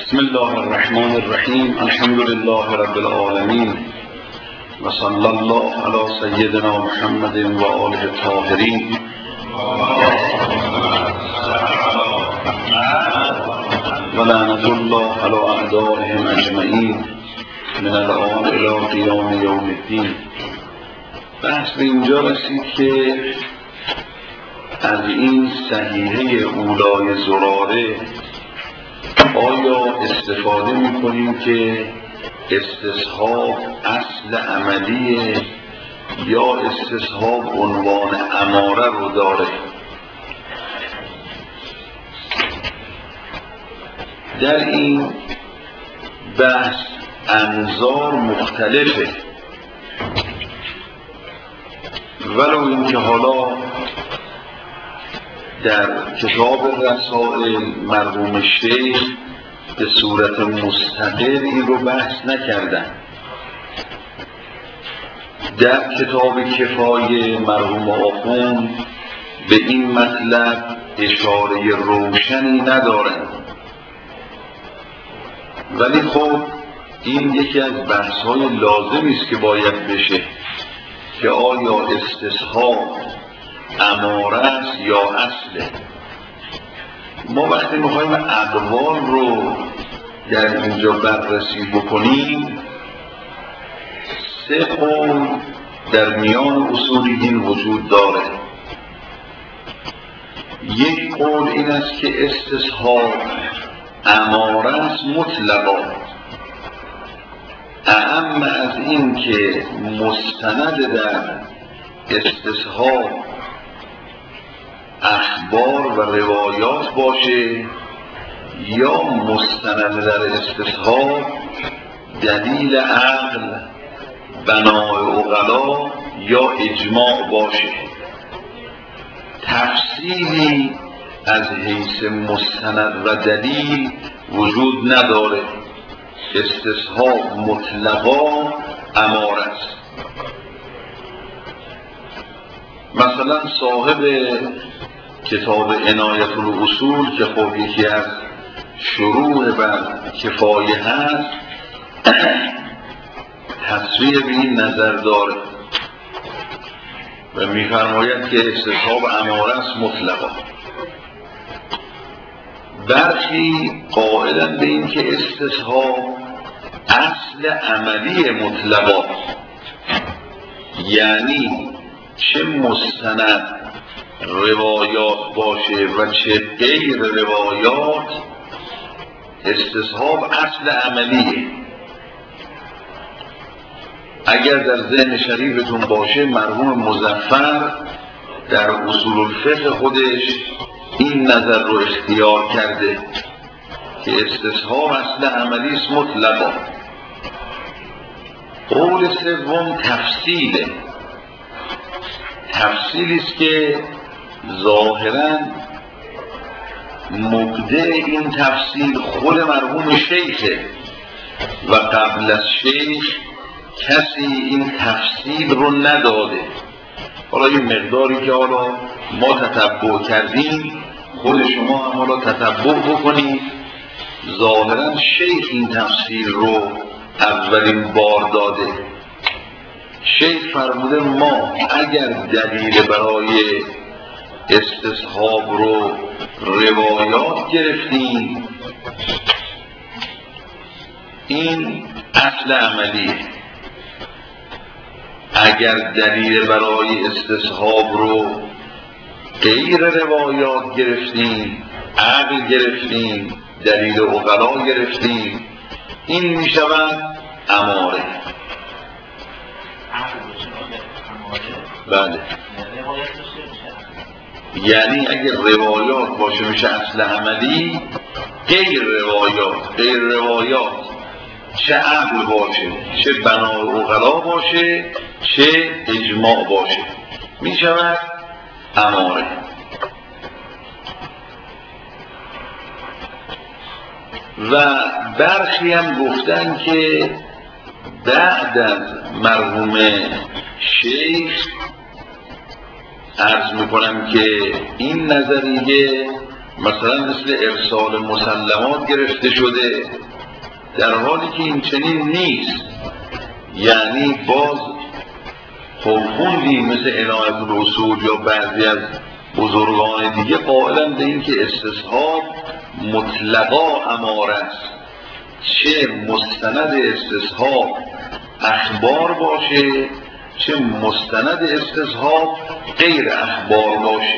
بسم الله الرحمن الرحیم. الحمد لله رب العالمین و صلی الله علی سیدنا محمد و آله الطاهرین. و لعنة الله علی اعدائهم اجمعین من الآن الی قیام یوم الدین. بحث به اینجا رسید که از این صحیحه اولای زراره آیا استفاده میکنیم که استصحاب اصل عملیه یا استصحاب عنوان اماره رو داره؟ در این بحث انظار مختلفه، ولو اینکه حالا در کتاب رسائل مرحوم شیخ به صورت مستقل این رو بحث نکردن. در کتاب کفایه مرحوم آخوند به این مطلب اشاره روشنی ندارند، ولی خب این یکی از بحث‌های لازمی است که باید بشه که آیا استصحاب اماره است یا اصله. ما وقتی میخوایم اقوال رو در اینجا بررسی بکنیم، سه قول در میان اصولیین وجود داره. یک قول این است که استصحاب اماره است مطلقا، اعم از این که مستند در استصحاب اخبار و روایات باشه یا مستند در استصحاب دلیل عقل، بنای عقلا یا اجماع باشه. تفصیلی از حیث مستند و دلیل وجود نداره. استصحاب مطلقا اماره است. مثلا صاحب کتاب عنایت الاصول که خب یکی از شروع بر کفایه هست، تصریح به این نظر داره و می‌فرماید که استصحاب اماره است مطلقا. برخی قائلند به این که استصحاب اصل عملی مطلقا، یعنی چه مستند روایات باشه و چه غیر روایات، استصحاب اصل عملیه. اگر در ذهن شریفتون باشه، مرحوم مظفر در اصول الفقه خودش این نظر رو اختیار کرده که استصحاب اصل عملی است مطلقا. قول سوم تفصیله. تفصیلی است که ظاهراً مبدع این تفصیل خود مرحوم شیخه و قبل از شیخ کسی این تفصیل رو نداده. حالا این مقداری که حالا ما تتبع کردیم، خود شما هم حالا تتبع بکنید. ظاهراً شیخ این تفصیل رو اولین بار داده. شیخ فرموده ما اگر دلیل برای استصحاب رو روایات گرفتیم، این اصل عملیه. اگر دلیل برای استصحاب رو غیر روایات گرفتیم، عقل گرفتیم، دلیل عقلا گرفتیم، این می شود اماره. بله، یعنی اگر روایات باشه میشه اصل عملی. غیر روایات چه عقل باشه، چه بنای عقلا باشه، چه اجماع باشه، میشود اماره. و برخی هم گفتن که بعد از مرحوم شیخ عرض میکنم که این نظریه مثلا مثل ارسال مسلمات گرفته شده، در حالی که این چنین نیست. یعنی باز خوندیم مثل عنایت الاصول یا بعضی از بزرگان دیگه قائلن به این که استصحاب مطلقا اماره است، چه مستند استصحاب اخبار باشه چه مستند استصحاب غیر اخبار باشه.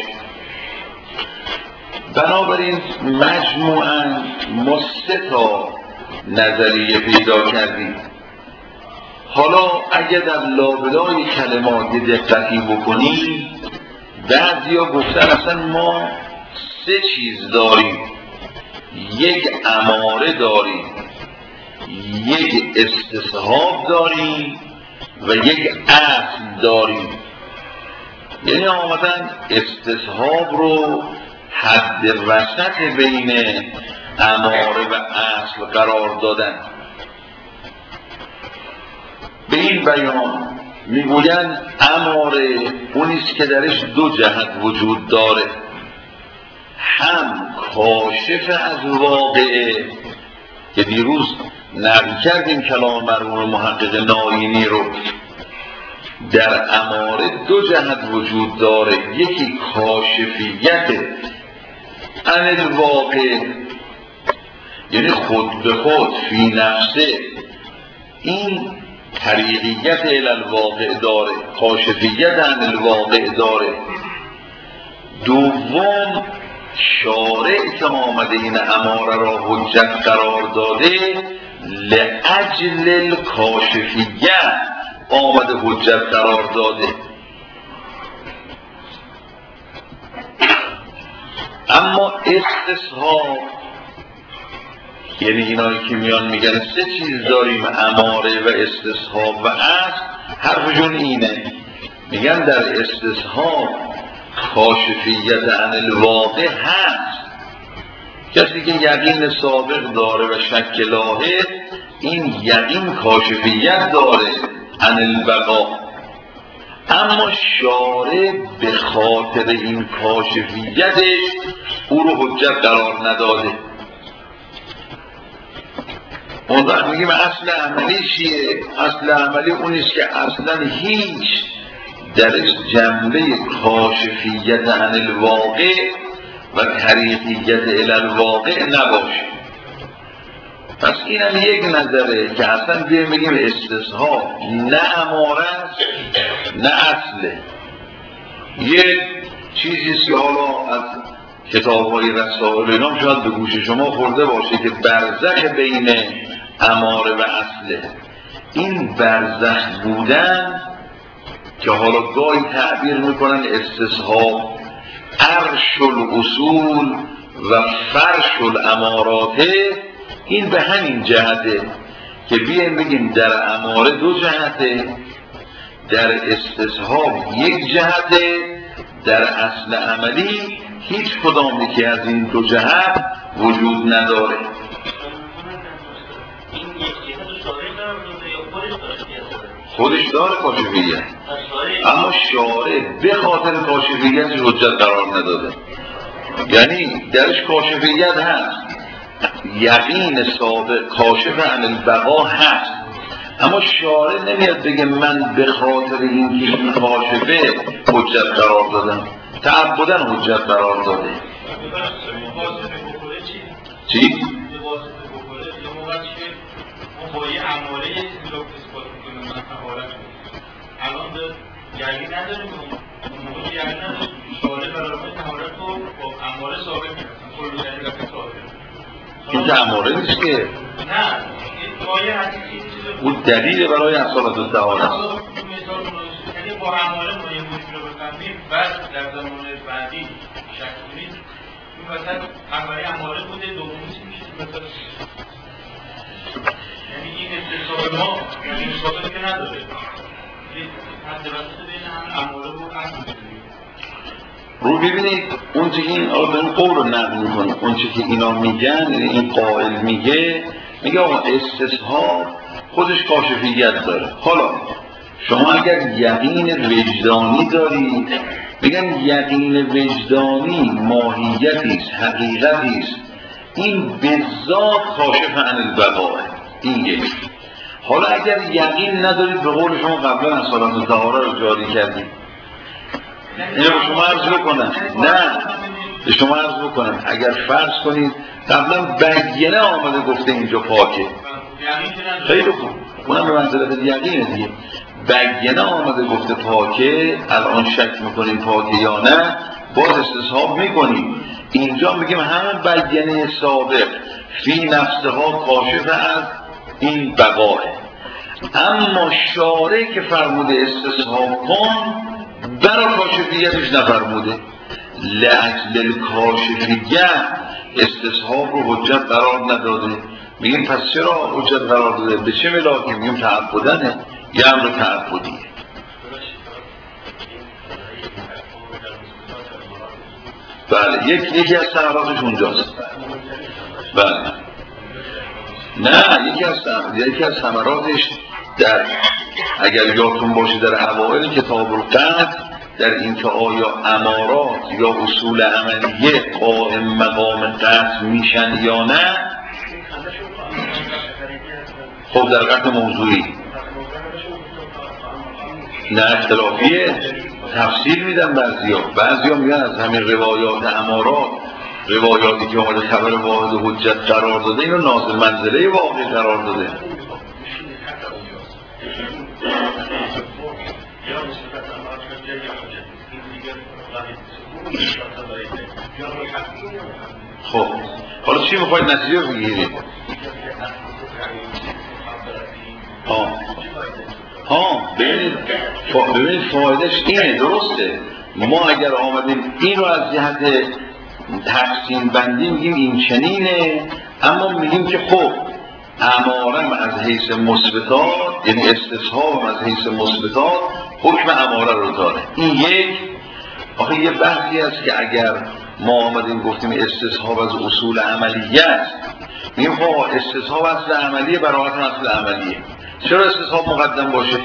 بنابراین مجموعاً ما 3 تا نظریه پیدا کردیم. حالا اگر در لابلای کلمات دقتی بکنیم، بعضیا گفتن اصلا ما 3 چیز داریم، یک اماره داریم، یک استصحاب داریم و یک اصل داریم. یعنی آمدن استصحاب رو حد وسط بین اماره و اصل قرار دادن. به این بیان میگویند اماره اونیست که درش 2 جهت وجود داره، هم کاشف از واقعه که دیروز نقل کردیم کلام مرحوم محقق نارینی رو، در اماره 2 جهت وجود داره، یکی کاشفیت عن الواقع، یعنی خود به خود فی نفسه این طریقیت الی الواقع داره، کاشفیت عن الواقع داره. دوم شارع که آمده این اماره را حجت قرار داده، لأجل الکاشفیت آمده حجت قرار داده. اما استصحاب یعنی اینایی که میان میگن 3 چیز داریم، اماره و استصحاب و اصل، حرفشون اینه، میگن در استصحاب کاشفیت عن الواقع هست. کسی که یقین سابق داره و شک لاحق، این یقین کاشفیت داره عن البقا. اما شارع به خاطر این کاشفیتش او رو حجت قرار نداده. اون وقت میگیم اصل عملی چیه؟ اصل عملی اونیست که اصلا هیچ درش جنبه کاشفیت عن الواقع و طریقیت الی الواقع نباشه. پس اینم یک نظره که اصلا بگیم استصحاب نه اماره است نه اصله. یک چیزیست که حالا از کتاب‌های رسائل اینام شاید به گوش شما خورده باشه که برزخ بین اماره و اصله. این برزخ بودن که حالا گاهی تعبیر میکنن استصحاب عرش الاصول و فرش الاماراته، این به همین جهته که بیایم بگیم در اماره 2 جهته، در استصحاب 1 جهته، در اصل عملی هیچ کدام یکی از این 2 جهت وجود نداره. خودش داره کاشفیت، اما شارع به خاطر کاشفیتش حجت قرار نداده. یعنی درش کاشفیت هست، یقین سابق کاشف عن البقا هست، اما شارع نمیاد بگه من به خاطر اینکه این کاشفه حجت قرار دادم، تعبداً حجت قرار داده. چی؟ الان یعنی نداریم موقع یعنی نداریم شارع برای تهارت رو با اماره ثابت می‌کنن کل یعنی رفت ثابت. این که اماره نیست که؟ نه این آیه حدیثی اون دلیل برای اصالت الطهارت است. یعنی با اماره ما یه موضوع رو بفهمیم، بعد در زمان بعدی شک کنید این وسط اولی اماره بوده، دومی چی میشه مثلا، یعنی این استصحاب ما یعنی ثابت که نداره. رو ببینید اون چه این آدم قول رو نقل میکنه، اون چه که اینا میگن، این قائل میگه آقا استصحاب خودش کاشفیت داره. حالا شما اگر یقین وجدانی دارید میگن یقین وجدانی ماهیتی است، حقیقتی است، این به ذات کاشف عن البقاء. این یک. حالا اگر یقین ندارید، به قول شما قبلا اصالت طهاره رو جاری کردید، اینو به شما عرض بکنم، نه به شما عرض بکنم، اگر فرض کنید قبلا بینه آمده گفته اینجا پاکه، خیلی خوب، اونم به منزلت یقینه دیگه، بینه آمده گفته پاکه، الان شک میکنیم پاکه یا نه، باز استصحاب میکنیم. اینجا میگیم همون بینه سابق فی نفسها کاشف از این بقاه. اما شارع که فرموده استصحاب کن، برای کاشفیتش نفرموده. لأجل کاشفیت استصحاب رو حجت قرار نداده. میگیم پس چرا حجت قرار داده؟ به چه ملاکی؟ میگیم تعبدنه، یه امر تعبدیه. بله، یکی از ثمراتش اونجاست. بله، نه یکی از ثمراتش در، اگر یادتون باشه در اوائل کتاب القدر، در اینکه آیا امارات یا اصول عملیه قائم مقام قطع میشن یا نه. خب در قطع موضوعی نه اختلافیه، تفسیر میدن بعضیا میگن از همین روایات امارات، روایاتی که اومده خبر واحد و حجت قرار داده، اینو نازل منزله واقعی قرار داده. خب حالا چی میخواید نتیجه رو بگیرید؟ ببینید فایدهش اینه، درسته. ما اگر آمدیم این رو از جهت تقسیم بندی میگیم این چنینه، اما میگیم که خب امارم از حیث مثبتات، یعنی استصحاب از حیث مثبتات حکم اماره رو داره. این یک. آخه یه بحثی است که اگر ما آمدیم گفتیم استصحاب از اصول عملیه است، میگیم خب استصحاب اصل عملیه، براحت اصل عملیه، چرا استصحاب مقدم باشه؟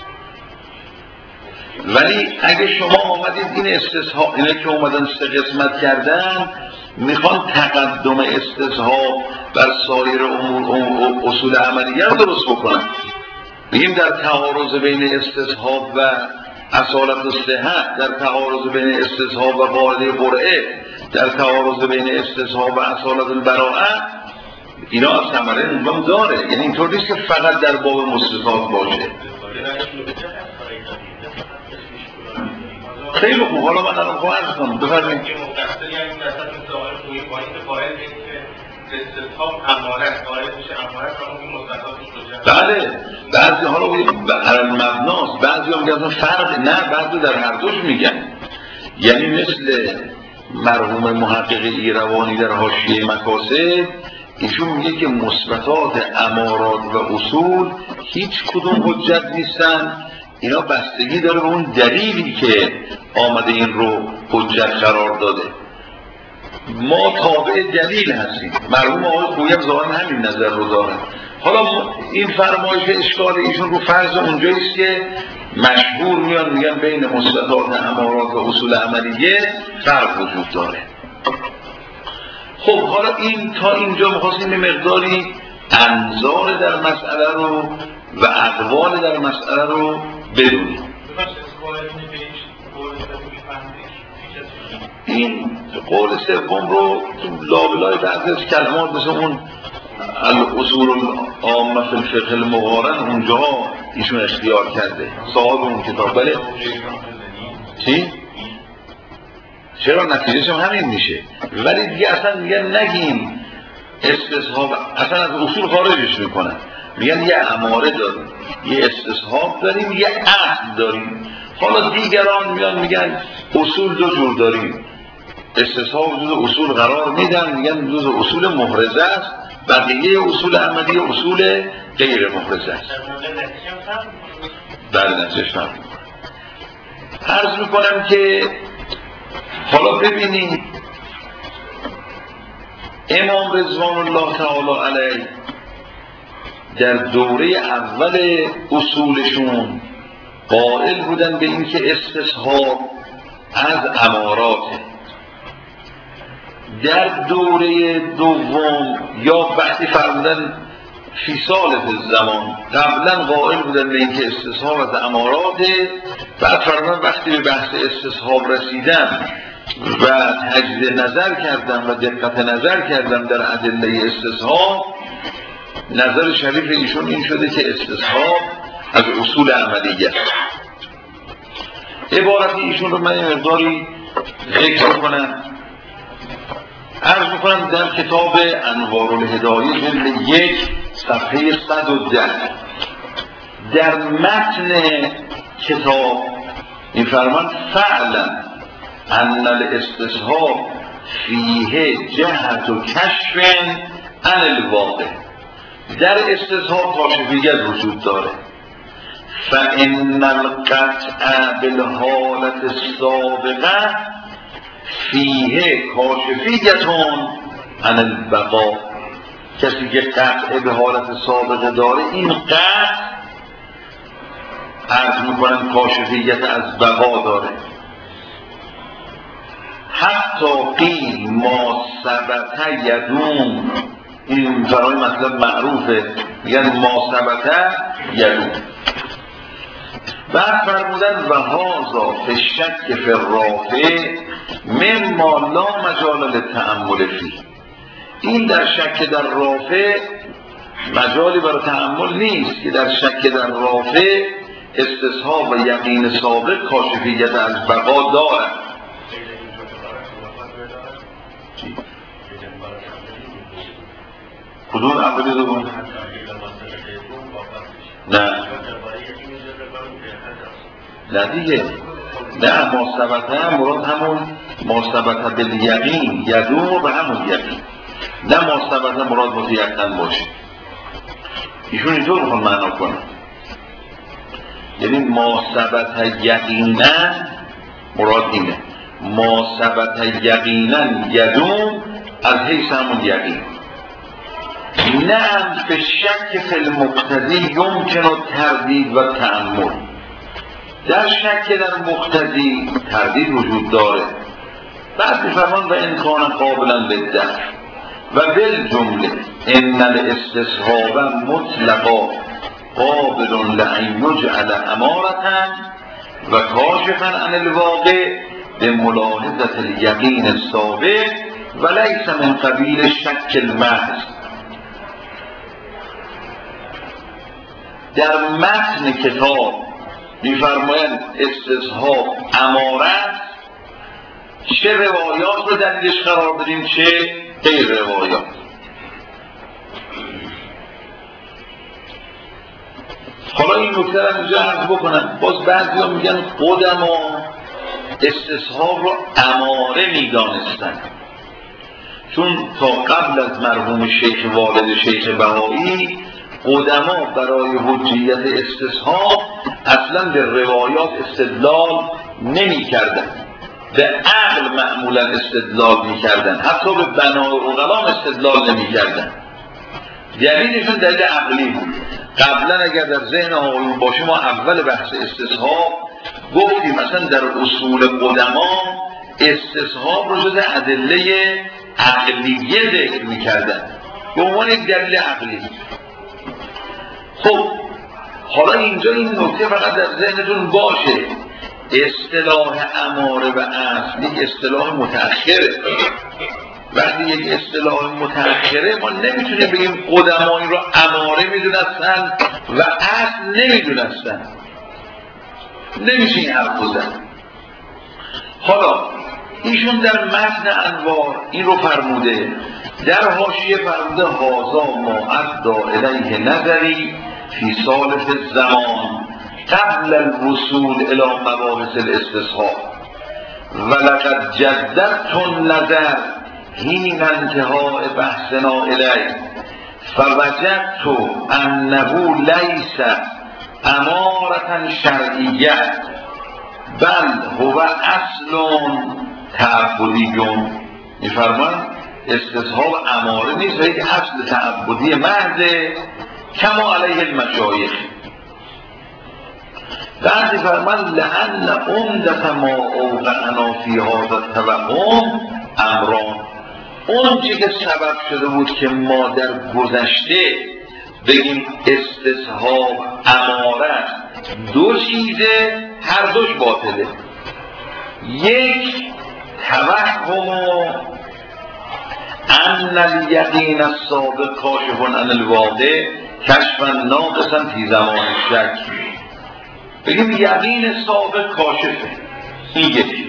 ولی اگه شما آمدید این استصحاب، اینه که اومدن سه قسمت کردن، میخوان تقدم استصحاب بر سایر امور اصول عملیه رو درست بکنن. میگیم در تعارض بین استصحاب و اصالت و صحت، در تعارض بین استصحاب و قاعده قرعه، در تعارض بین استصحاب و اصالت البراءه، اینا از ثمره انجام داره. یعنی اینطور نیست که فقط در باب مثبتات باشه. خیلی خوب، حالا من الان خواهد کنم بفرمایید. بله، بعضی حالا بر المبناست، بعضی هم میگن فرق، نه بعضی در هر دوش میگن. یعنی مثل مرحوم محقق ایروانی در حاشیه مکاسب، ایشون میگه که مثبتات امارات و اصول هیچ کدوم حجت نیستن، اینا بستگی داره به اون دلیلی که آمده این رو حجت قرار داده. ما تابع دلیل هستیم. مرحوم آقای خویی ظاهرا همین نظر رو داره. حالا این فرمایش اشکال ایشون رو فرض اونجاییست که مشهور میگن بین مثبتات امارات و اصول عملیه فرق وجود داره. خب حالا این تا اینجا می‌خواستیم به مقداری انظار در مسئله رو و اقوال در مسئله رو بدونیم. این قول سوم رو لابلای بعضی از کلمات مثل اون الاصول العامه فی الفقه المقارن اونجاها ایشون اختیار کرده، صاحب اون کتاب. بله چی؟ چرا نتیجهش هم همین میشه. ولی دیگه اصلا میگن نگیم استصحاب، اصلا از اصول خارجش میکنن، میگن یه اماره داریم، یه استصحاب داریم، یه اصل داریم. حالا دیگران میگن اصول دو جور داریم، استصحاب جز اصول قرار میدن، میگن جز اصول محرزه است، بقیه اصول عملی اصول غیر محرزه است. در نتیجهش فرق میکنه. عرض میکنم که حالا ببینید امام رضوان الله تعالی علیه در دوره اول اصولشون قائل بودن به اینکه استصحاب از امارات. در دوره دوم یا وقتی فرمودن فی سالف الزمان، قبلا قائل بودن به اینکه استصحاب از اماراته، بعد فرمودن وقتی به بحث استصحاب رسیدن و تجدید نظر کردن و دقت نظر کردن در ادله استصحاب، نظر شریف ایشون این شده که استصحاب از اصول عملیه. عبارت ایشون رو من مقداری ذکر کنم. عرض میکنم در کتاب انوار الهدایه جلد 1 صفحه 110 در متن کتاب می‌فرماند فعلا ان الاستصحاب فیه جهت و کشف عن الواقع. در استصحاب کاشفیت وجود داره. فان القطع بالحالت السابقه فیه کاشفیتون عن البقا. کسی که قطع به حالت سابقه داره، این قطع عرض میکنن کاشفیت از بقا داره. حتی قیل ما ثبت یدوم، این برای مطلب معروفه، میگن ما ثبت یدوم. بعد فرمودن و هذا فی شک فی الرافع مما لا مجال للتأمل فیه. این در شک در رافع مجالی برای تأمل نیست که در شک در رافع استصحاب و یقین سابق کاشفیت از بقا دارد. کدوم اولی دوم؟ نه دیگه، نه ماثبته مراد همون ماثبته بالیقین یدوم به همون یقین، نه ماثبته مراد متیقن باشه. ایشون اینطور میخوان معنا کنن، یعنی ماثبته یقینا مراد اینه، ماثبته یقینا یدوم از حیث همون یقین. نه به شک فی المقتضی یمکن تردید و تأمل. در شک در مقتضی تردید وجود داره. بعد می‌فرمان و امکان قابلا للدفع و بالجمله ان الاستصحاب مطلقا قابل لان یجعل امارة و کاشفا عن الواقع به ملاحظة الیقین السابق و لیس من قبیل شک المحض. در متن کتاب می‌فرمایند استصحاب اماره، چه روایات رو دلیلش قرار بدیم چه غیر روایات. حالا این نکته رو اینجا عرض بکنم. باز بعضیا میگن قدما استصحاب رو اماره میدانستن، چون تا قبل از مرحوم شیخ والد شیخ بهایی قدما برای حجیت استصحاب اصلا به روایات استدلال نمی کردن، به عقل معمولا استدلال می کردن، حتی به بنای عقلام استدلال نمی کردن. دلیلشون دلیل عقلی بود. قبلا اگر در ذهن آقایون باشه ما اول بحث استصحاب گفتیم مثلا در اصول قدما استصحاب رو جز ادله عقلیه ذکر می کردن به عنوان یک دلیل عقلی. خب حالا اینجا این نکته فقط در ذهنتون باشه، اصطلاح اماره و اصل یک اصطلاح متأخره. وقتی یک اصطلاح متأخره ما نمیتونیم بگیم قدما این رو اماره میدونستن و اصل نمیدونستن، نمیشه این حرف بزن. حالا ایشون در متن انوار این رو فرموده، در حاشیه فرموده هازا ما ادعا الیه نظری فی سالف الزمان قبل الوصول الی مباحث الاستصحاب ولقد جددت النظر حین انتهاء بحثنا الیه فوجدت انه لیس امارة شرعیه بل هو اصل تعبدی. میفرمان استصحاب اماره نیست و یک اصل تعبدی محض کما علیه المشایخ. بعضی فرمان لعن عمدت ما اوقعنا فی هذا التوهم امران، اون چی که سبب شده بود که ما در گذشته بگیم استصحاب امارت دو چیزه، هر دوش باطله. یک توهم ان الیقین السابق کاشف عن الواقع کشفا ناقصا فی زمان شک، بگیم یقین سابق کاشفه، این یکی.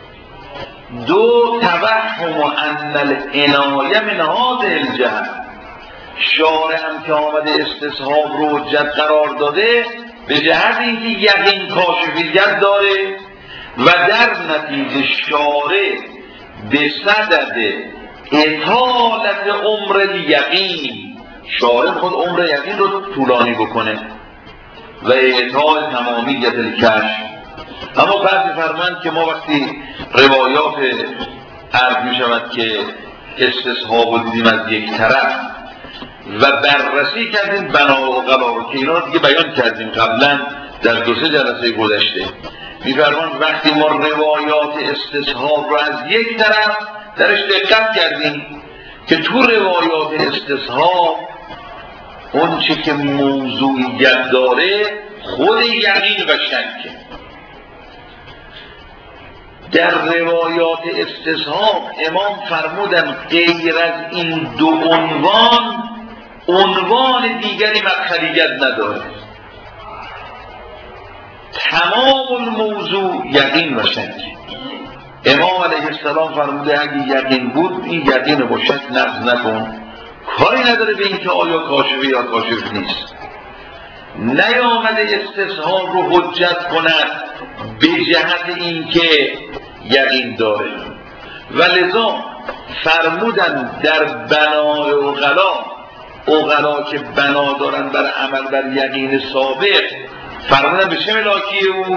دو توهم ان العنایه من هذه الجهت، شارع هم که آمده استصحاب رو حجت قرار داده به جهت اینکه یقین کاشفیت داره و در نتیجه شارع به صدد اطالت عمر الیقین، شارع خود عمر یقین رو طولانی بکنه و اطال تمامیت الکشف. اما بعضی فرمان که ما وقتی روایات عرض می شود که استصحاب رو دیدیم از یک طرف و بررسی کردیم بنا و قبا رو که اینا رو دیگه بیان کردیم قبلا در 2-3 جلسه گذشته، می‌فرمان وقتی ما روایات استصحاب رو از یک طرف درش دقت کردیم که تو روایات استصحاب اون چه که موضوعیت داره خود یقین و شکه. در روایات استصحاب امام فرمودن غیر از این دو عنوان دیگری مدخلیت نداره، تمام الموضوع یقین و شک. امام علیه السلام فرموده اگه یقین بود این یقین با شک نقض نکن، کاری نداره به این که آیا کاشفه یا کاشف نیست. نیامده استصحاب رو حجت کند به جهت اینکه یقین داره و لذا فرمودن در بنای اغلا که بنا دارن بر عمل بر یقین سابق، فرمودن به چه ملاکیه او؟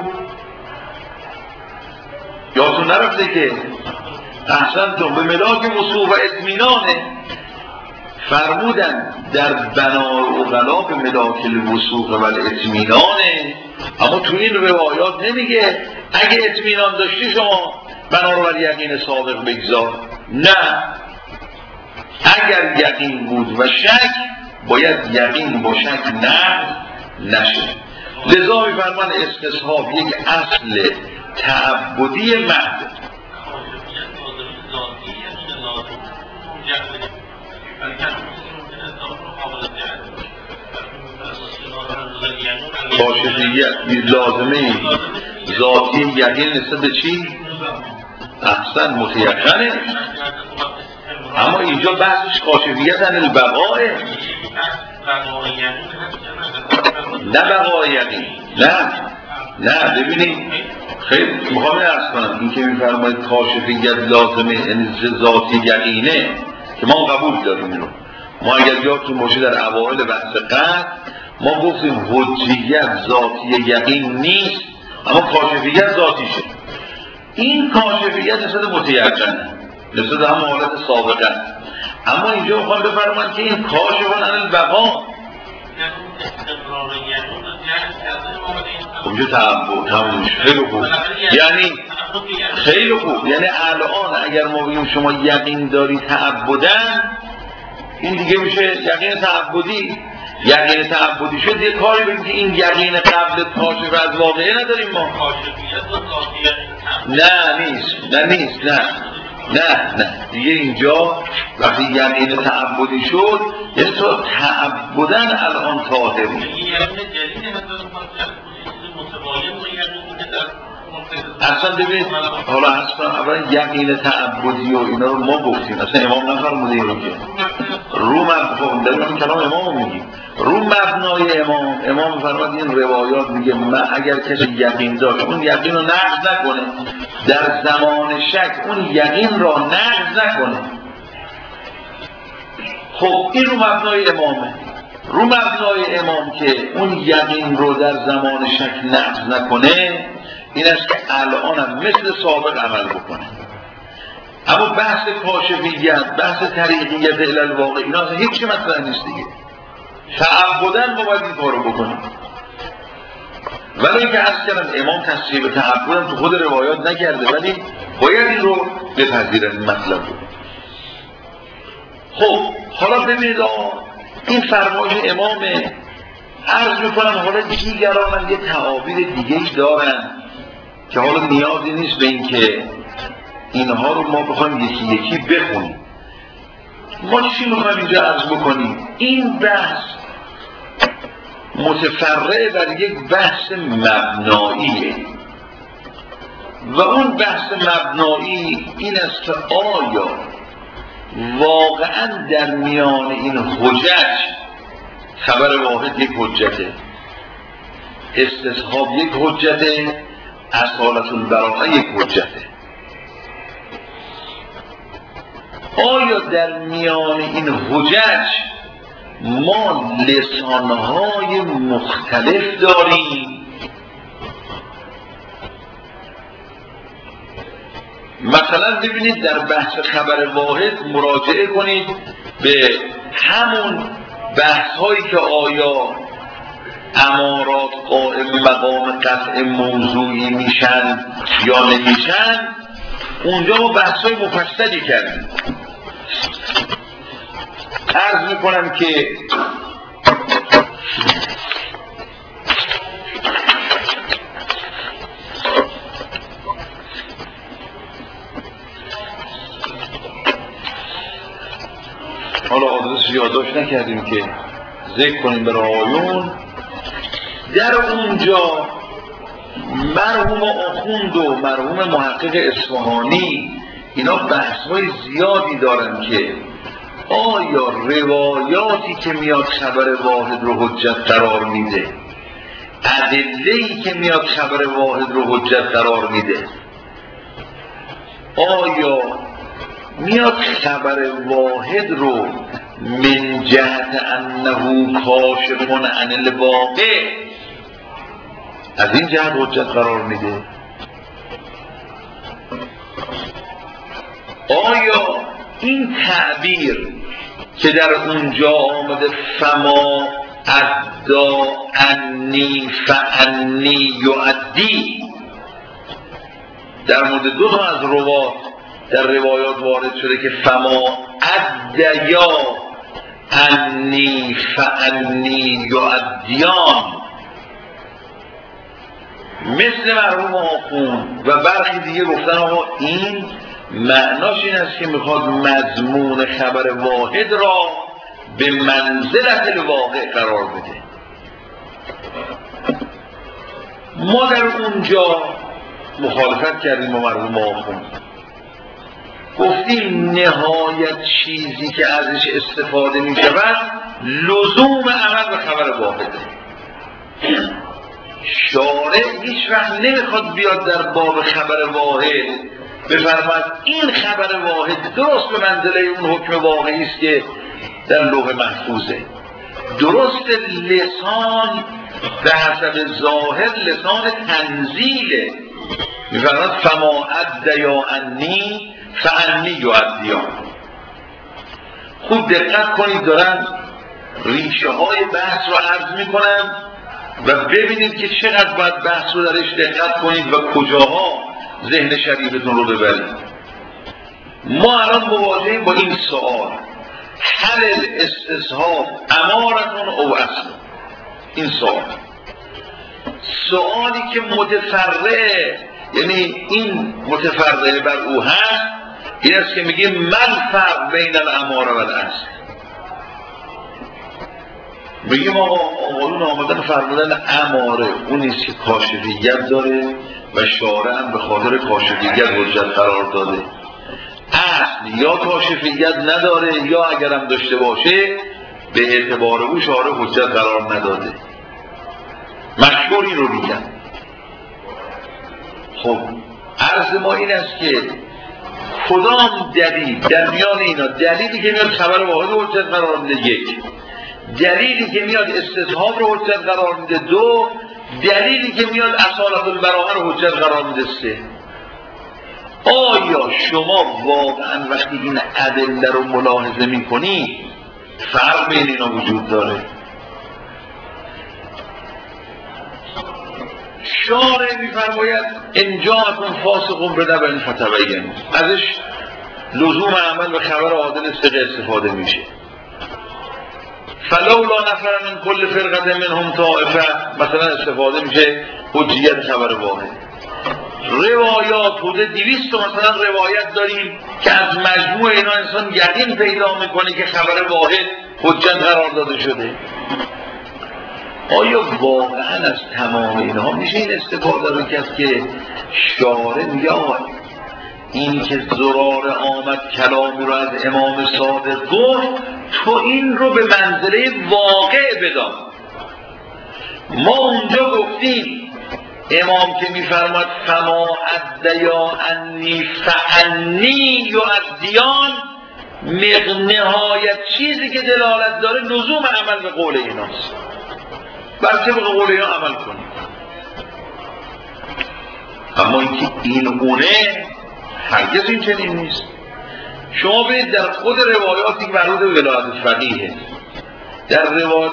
یادتون نرفته که احسنتم به ملاک وثوق و اطمینانه. فرمودن در بنای اغلا به ملاک الوثوق و الاطمینانه، اما تو این روایات نمیگه اگه اطمینان داشتی شما بنا رو بر یقین سابق بگذار، نه، اگر یقین بود و شک باید یقین با شک نشه. لذا می‌فرمان استصحاب یک اصل تعبدی محض. کاشفیت لازمه ذاتی یقین نسبت به چی؟ احسن متیقنه، اما اینجا بحثش کاشفیت عن البقاء، نه بقای یقین. نه ببینید خیلی میخوام عرض کنم این که میفرماید کاشفیت لازمه یعنی ذاتی یقینه که ما قبول داریم اینو. ما اگر یادتون باشه در اوایل بحث قطع ما گفتیم حجیت ذاتی یقین نیست اما کاشفیت ذاتیشه. این کاشفیت نسبت متیقنه، نسبت هم حالت سابقه، اما اینجا میخوام بفرمایید که این کاشفان عن البقا اونجا تعبد خیلی خوب، یعنی خیلی خوب، یعنی الان اگر ما بگیم شما یقین داری تعبدن این دیگه میشه یقین تعبدی. یقین تعبدی شد یه کاری بگیم که این یقین قبل کاشف از واقعه نداریم ما. نه دیگه اینجا وقتی یقین تعبدی شد یعنی تو تعبدن الان طاهری. اصلا ببینید حالا اصلا اولا یقین تعبدی و اینا رو ما گفتیم، اصلا امام نفرموده اینو که رو مبنای داریم کلام امام میگیم رو مبنای امام فرمود این روایات میگه من اگر کسی یقین داشت اون یقین رو نقض نکنه، در زمان شک اون یقین را نقض نکنه. خب این رو مبنای امامه، رو مبنای امام که اون یقین رو در زمان شک نقض نکنه این است که الان هم مثل سابق عمل بکنه. اما بحث کاشفیت، بحث طریقیت الی الواقع اینا هیچ مطرح نیست دیگه. تعبداً ما باید این کارو بکنیم. ولی اینکه عرض کردم امام تصریح به تعبدم تو خود روایات نکرده، ولی باید این رو بپذیرن این مطلب رو. خب حالا ببینید این فرمایش امامه. عرض میکنم حالا دیگران هم یه تعابیر دیگه‌ای دارن که حالا نیازی نیست به این که اینها رو ما بخوایم یکی یکی بخونیم. ما چی میخوایم اینجا عرض بکنیم؟ این بحث متفرع بر یک بحث مبناییه و اون بحث مبنایی این است که آیا واقعا در میان این حجج خبر واحد یک حجته، استصحاب یک حجته، اصالت البراءه یک حجته. آیا در میان این حجج ما لسانهای مختلف داریم؟ مثلا ببینید در بحث خبر واحد مراجعه کنید به همون بحث هایی که آیا امارات قائم مقام قطع موضوعی میشن یا نمیشن، اونجا ما بحث های مفصلی کردیم. عرض میکنم که حالا آدرس یادداشت نکردیم که ذکر کنیم برای آیون. در اونجا مرحوم آخوند و مرحوم محقق اصفهانی اینا بحث‌های زیادی دارن که آیا روایاتی که میاد خبر واحد رو حجت قرار میده، ادله‌ای که میاد خبر واحد رو حجت قرار میده، آیا میاد خبر واحد رو من جهت انه کاشف عن الواقع از این جهت حجت قرار میده؟ آیا این تعبیر که در اونجا آمده فما ادا انی فانی یؤدی، در مورد دو تا از روات در روایات وارد شده که فما ادیا انی فانی یؤدیان، مثل مرحوم آخوند و برخی دیگه گفتن آقا این معناش این است که میخواد مضمون خبر واحد را به منزلت الواقع قرار بده. ما در اونجا مخالفت کردیم با مرحوم آخوند، گفتیم نهایت چیزی که ازش استفاده می شود لزوم عمل به خبر واحده. شارع هیچ وقت نمیخواد بیاد در باب خبر واحد بفرماید این خبر واحد درست به منزله اون حکم واقعی است که در لوح محفوظه. درست لسان به حسب ظاهر لسان تنزیله، میفرماید فما ادیا انی فانی یؤدیان. خوب دقت کنید، دارن ریشه های بحث رو عرض میکنن و ببینید که چقدر باید بحث رو درش دقت کنید و کجاها ذهن شریفتون رو ببرید. ما الان مواجهیم با این سوال: هل الاستصحاب امارتون او اصل؟ این سوالی که متفرع، یعنی این متفرع بر او هست، این است که میگه من فرق بین الاماره و الاصل. میگیم آقا آقایون آمدن فرمودن اماره اون نیست که کاشفیت داره و شارع هم به خاطر کاشفیت حجت قرار داده. اصل یا کاشفیت نداره یا اگرم داشته باشه به اعتبار او شارع حجت قرار نداده. مشهور این رو میگن. خب عرض ما این است که کدام دلیل در میان اینا، دلیلی که میاد خبر واحد رو حجت قرار میده، یک دلیلی که میاد استصحاب رو حجت قرار میده، دو دلیلی که میاد اصالت البراءه رو حجت قرار میده، سه. آیا شما واقعا وقتی این ادله رو ملاحظه میکنی فرق بین اینا وجود داره؟ شارع میفرماید ان جاءکم فاسق بنبأ فتبینوا، ازش لزوم عمل به خبر عادل ثقه استفاده میشه. فلولا نفر من کل فرقه منهم طائفه، مثلا استفاده میشه حجیت خبر واحد. روایات بوده 200 مثلا روایت داریم که از مجموع اینا انسان یقین پیدا میکنه که خبر واحد حجت قرار داده شده. آیا واقعا از تمام اینها میشه این استفاده رو کرد که شارع میگه این که زرار آمد کلامی رو از امام صادق گفت، تو این رو به منزله واقع بدان. ما اونجا گفتیم امام که میفرماد فما ادیا انی فانی یؤدیان، نهایت چیزی که دلالت داره لزوم عمل به قول ایناست، بر طبق قول اینا عمل کنیم. اما اینکه این اونه هرگز این چنین نیست. شما برید در خود روایاتی که مربوط به ولایت فقیه، در روایت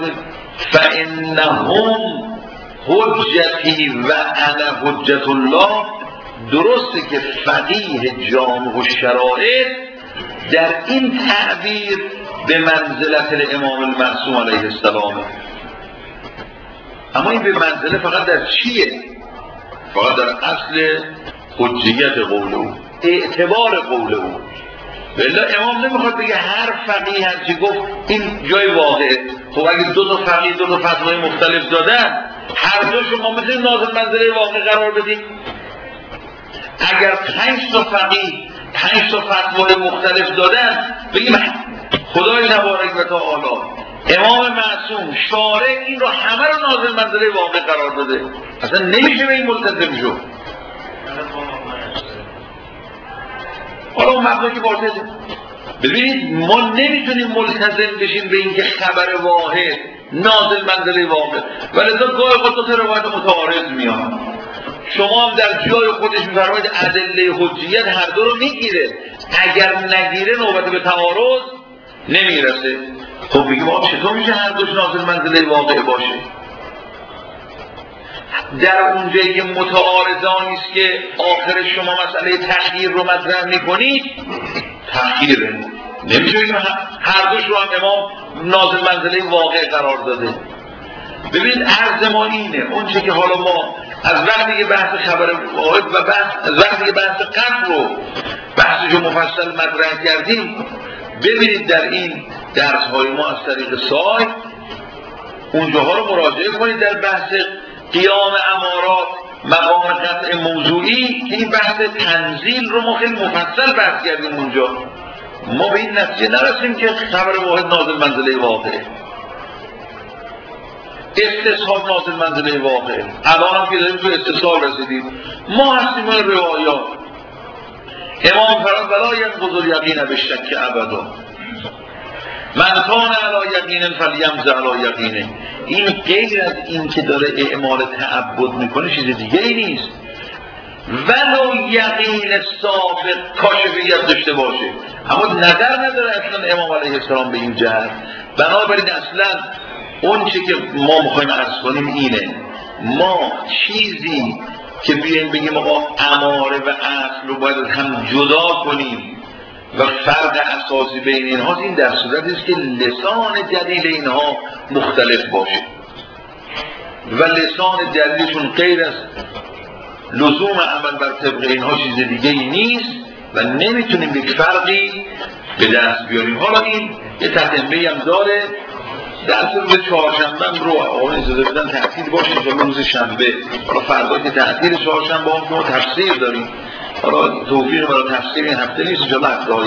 فانهم حجتی و انا حجت الله، درسته که فقیه جامع الشرائع در این تعبیر به منزلت الامام المعصوم علیه السلام، اما این به منزله فقط در چیه؟ فقط در اصل حجیت قول او، اعتبار قول او. بلا امام نمیخواد بگه هر فقیه هرچی گفت این جای واقعه. خب اگه دو تا فقیه دو تا فتوای مختلف دادن، هر دوشون ما میتونیم نازل منزله واقع قرار بدیم؟ اگر 5 تا فقیه 5 تا فتوای مختلف دادن، بگیم خدای تبارک و تعالی امام معصوم شارع این رو همه رو نازل منزله واقع قرار داده، اصلا نمیشه به این ملتزم شد. حالا اون مبنی که باطله. ببینید ما نمیتونیم ملتزم بشیم به این که خبر واحد نازل منزله واقع، ولذا گاهی خود دو تا روایت متعارض میاد. شما هم در جای خودش میفرمایید ادله حجیت هر دو رو میگیره، اگر نگیره نوبت به تعارض نمیرسه. خب بگیم آقا چطور میشه هر دوش نازل منزله واقع باشه؟ در اونجایی که متعارضانی است که آخر شما مسئله تخییر رو مطرح میکنید، تخییره، نمیشه بگیم هر دوش رو هم امام نازل منزله واقع قرار داده. ببینید عرض ما اینه، اون چه که حالا ما از وقتی که بحث خبر واحد و از وقتی که بحث قطع رو بحثشو مفصل مطرح کردیم، ببینید در این درس های ما از طریق سایت اونجاها رو مراجعه کنید. در بحث قیام امارات مقام قطع موضوعی که این بحث تنزیل رو ما خیلی مفصل بحث کردیم اونجا، ما به این نتیجه نرسیم که خبر واحد نازل منزله واقعه، استصحاب نازل منزله واقعه. الان هم که داریم تو استصحاب رسیدیم، ما هستیم این روایات. امام فرمان ولا ینقض الیقین بالشک ابدا، من کان علی یقین فلیمض علی یقینه. این غیر از این که داره اعمال تعبد میکنه چیز دیگه ای نیست. ولو یقین سابق کاشفیت داشته باشه، اما نظر نداره اصلا امام علیه السلام به این جهت. بنابراین اصلا اون چی که ما میخوایم عرض کنیم اینه، ما چیزی که بیایم بگیم آقا اماره و اصل رو باید هم جدا کنیم و فرق اساسی بین اینها، این در صورتی است که لسان دلیل اینها مختلف باشه و لسان دلیلشون غیر از لزوم عمل بر طبق اینها چیز دیگه ای نیست و نمیتونیم یک فرقی به دست بیاریم. حالا این یه تتمه هم داره، درس روز چهارشنبه رو آقای اجازه بدن تعطیل باشه تا روز شنبه. حالا فردا که تعطیل چهارشنبه هم که ما تفسیر داریم، حالا توفیق برای تفسیر این هفته نیست، ان شاءالله